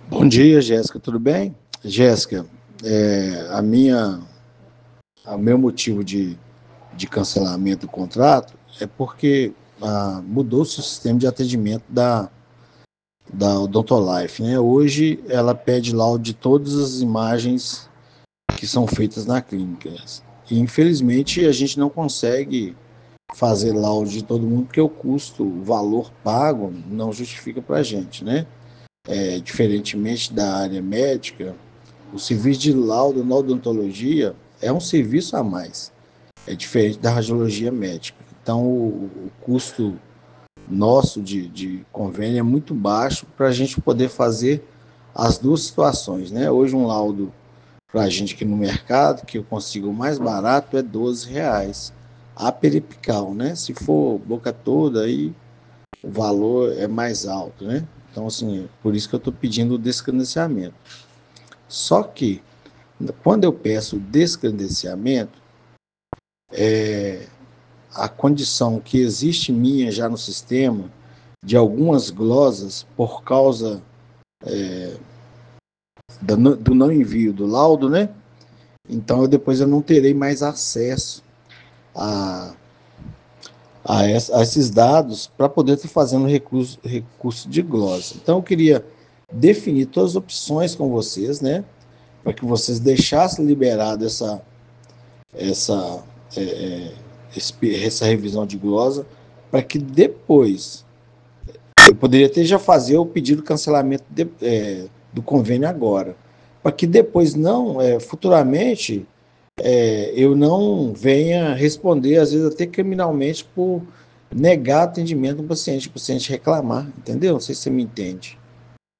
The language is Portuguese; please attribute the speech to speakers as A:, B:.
A: Bom dia, Jéssica, tudo bem? Jéssica, o meu motivo de cancelamento do contrato é porque mudou-se o sistema de atendimento da Odontolife, né? Hoje ela pede laudo de todas as imagens que são feitas na clínica. E infelizmente a gente não consegue fazer laudo de todo mundo porque o valor pago não justifica para a gente, né? Diferentemente da área médica, o serviço de laudo na odontologia é um serviço a mais. É diferente da radiologia médica. Então, o custo nosso de convênio é muito baixo para a gente poder fazer as duas situações, né? Hoje, um laudo para a gente aqui no mercado, que eu consigo mais barato, é R$ 12 a peripical, né? Se for boca toda, aí o valor é mais alto, né? Então, assim, por isso que eu estou pedindo o descredenciamento. Só que, quando eu peço descredenciamento, a condição que existe minha já no sistema de algumas glosas por causa do não envio do laudo, né? Então depois eu não terei mais acesso a, a esses dados para poder estar fazendo recurso de glosa. Então eu queria definir todas as opções com vocês, né? Para que vocês deixassem liberado essa, é, essa revisão de glosa, para que depois eu poderia até já fazer o pedido de cancelamento do convênio agora, para que depois não, futuramente, eu não venha responder, às vezes até criminalmente, por negar atendimento ao paciente, o paciente reclamar, entendeu? Não sei se você me entende.